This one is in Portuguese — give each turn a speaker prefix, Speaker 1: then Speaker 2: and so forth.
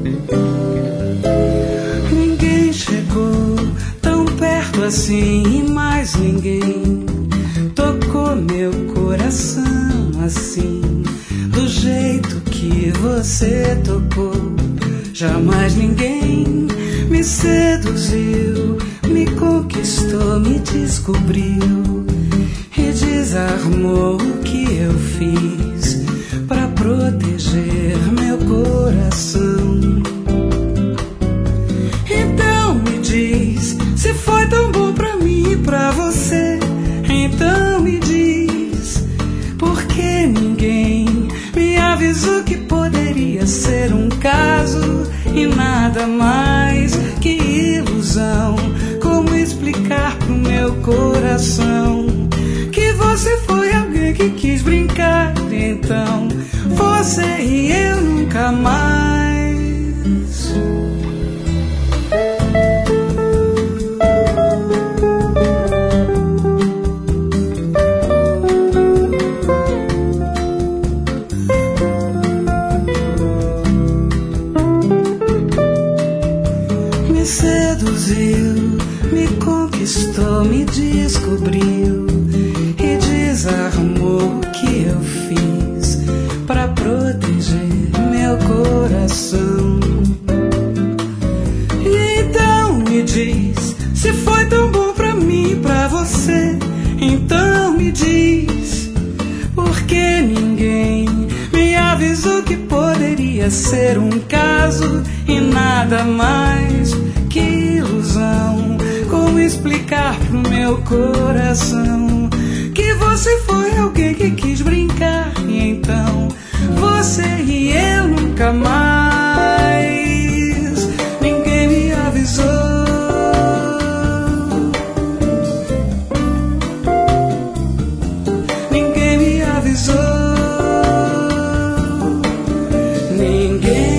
Speaker 1: Ninguém chegou tão perto assim e mais ninguém tocou meu coração assim, do jeito que você tocou. Jamais ninguém me seduziu, me conquistou, me descobriu e desarmou o que eu fiz pra proteger meu coração. Então me diz se foi tão bom pra mim e pra você. Então me diz por que ninguém me avisou que poderia ser um caso e nada mais que ilusão. Como explicar pro meu coração que você foi alguém que quis brincar? Então você e eu nunca mais. Me seduziu, me conquistou, me descobriu e desarmou o que eu fiz pra proteger meu coração. E então me diz se foi tão bom pra mim e pra você. Então me diz por que ninguém me avisou que poderia ser um caso e nada mais que ilusão. Como explicar pro meu coração que você foi alguém que quis brincar? E então você e eu nunca mais. Ninguém me avisou. Ninguém me avisou. Ninguém